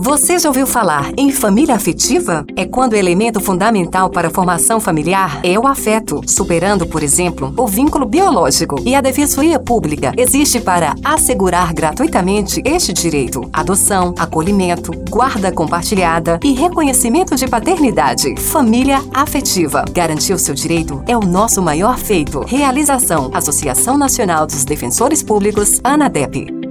Você já ouviu falar em família afetiva? É quando o elemento fundamental para a formação familiar é o afeto, superando, por exemplo, o vínculo biológico. E a Defensoria Pública existe para assegurar gratuitamente este direito: adoção, acolhimento, guarda compartilhada e reconhecimento de paternidade. Família afetiva. Garantir o seu direito é o nosso maior feito. Realização: Associação Nacional dos Defensores Públicos, ANADEP.